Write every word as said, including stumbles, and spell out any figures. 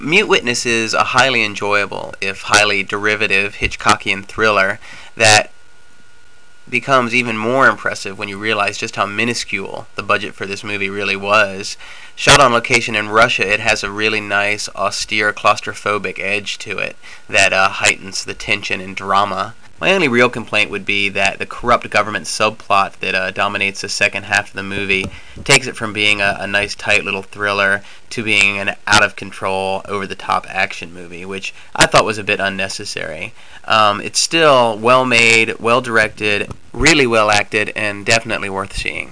Mute Witness is a highly enjoyable, if highly derivative, Hitchcockian thriller that becomes even more impressive when you realize just how minuscule the budget for this movie really was. Shot on location in Russia, it has a really nice, austere, claustrophobic edge to it that uh, heightens the tension and drama. My only real complaint would be that the corrupt government subplot that uh, dominates the second half of the movie takes it from being a, a nice, tight little thriller to being an out-of-control, over-the-top action movie, which I thought was a bit unnecessary. Um, it's still well-made, well-directed, really well-acted, and definitely worth seeing.